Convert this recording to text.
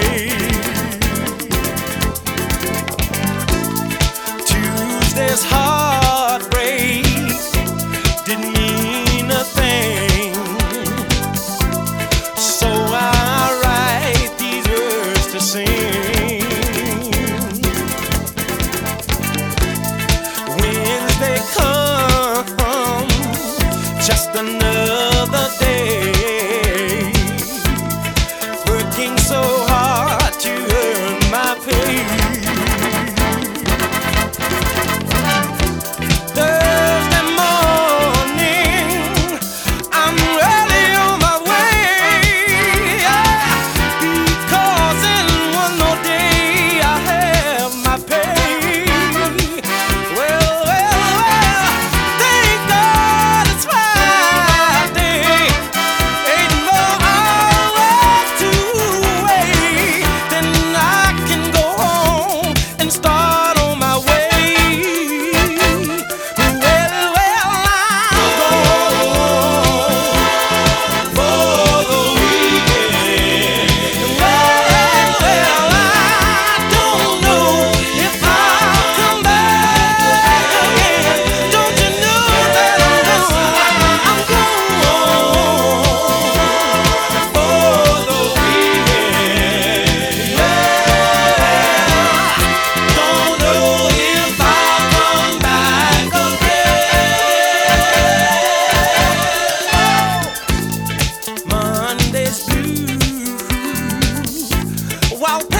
Tuesday's heartbreak didn't mean a thing, so I write these words to sing. Wednesday come, just another day, working so hard to earn my pay. Thursday morning, I'm early on my way, because in one more day I have my pay. Well, thank God it's Friday. Ain't more hours to wait, then I can go home and start on my way. Monday's blue, while